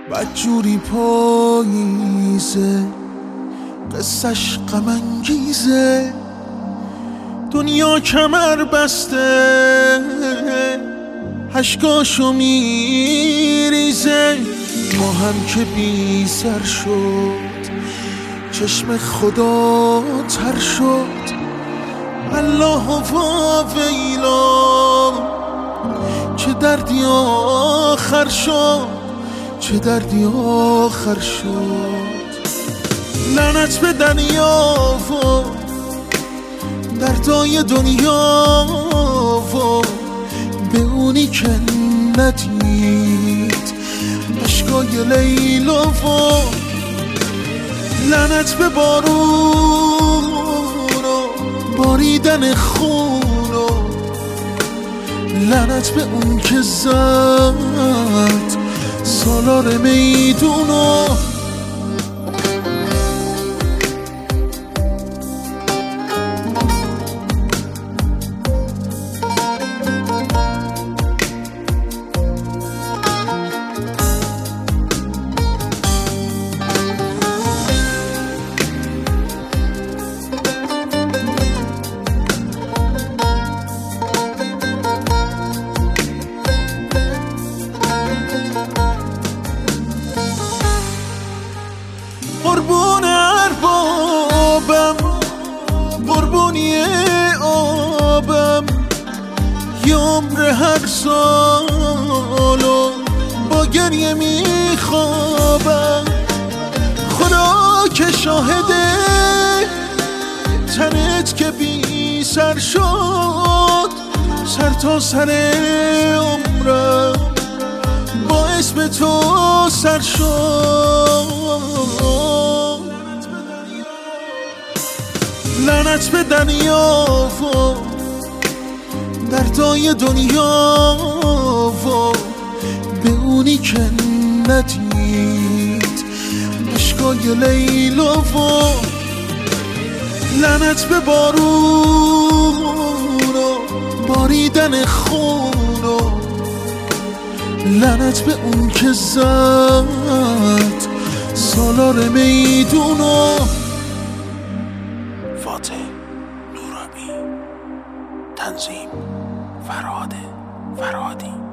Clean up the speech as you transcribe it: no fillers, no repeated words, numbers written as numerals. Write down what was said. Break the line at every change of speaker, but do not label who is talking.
بدجوری پاییزه، قصه‌ش غم انگیزه. دنیا کمر بسته، اشکاشو میریزه. ما هم که بی سر شد، چشم خدا تر شد. الله و ویلا، چه دردی آخر شد، چه دردی آخر شد. لعنت به دریا و دردای دنیا و به اونی که ندید عشقای لیلا و لعنت به بارون و باریدن خون و لعنت به اون که زد سالار میدونو. قربون اربابم، قربونی آبم، یه عمر هر سالو با گریه میخوابم. خدا که شاهده، تنت که بی سر شد، سر تا سر عمرم با اسم تو سر شد. لعنت به دریا و دردای دنیا و به اونی که ندید عشقای لیلا و لعنت به بارون و باریدن خون و لعنت به اون که زد سالار میدونو.
فاتح نورابی، تنظیم فرهاد فرهادی.